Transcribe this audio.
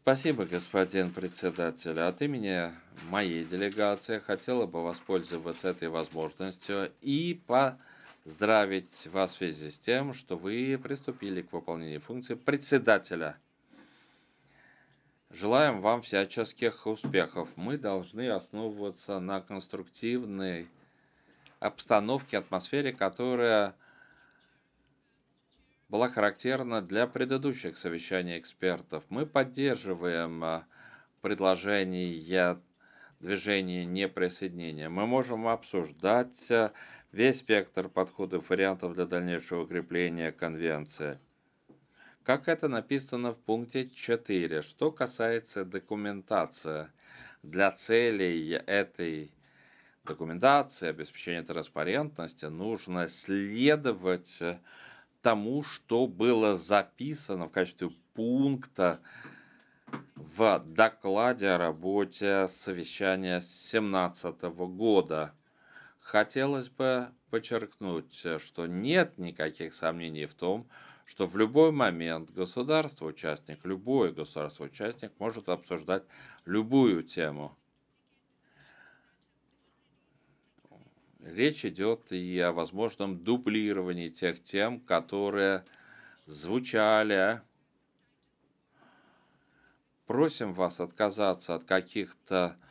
Спасибо, господин председатель. От имени моей делегации хотела бы воспользоваться этой возможностью и поздравить вас в связи с тем, что вы приступили к выполнению функции председателя. Желаем вам всяческих успехов. Мы должны основываться на конструктивной обстановке, атмосфере, которая была характерна для предыдущих совещаний экспертов. Мы поддерживаем предложение движения неприсоединения. Мы можем обсуждать весь спектр подходов, вариантов для дальнейшего укрепления конвенции. Как это написано в пункте 4. Что касается документации, для целей этой документации, обеспечения транспарентности, нужно следовать тому, что было записано в качестве пункта в докладе о работе совещания 2017 года. Хотелось бы подчеркнуть, что нет никаких сомнений в том, что в любой момент любой государство-участник может обсуждать любую тему. Речь идет и о возможном дублировании тех тем, которые звучали. Просим вас отказаться от каких-то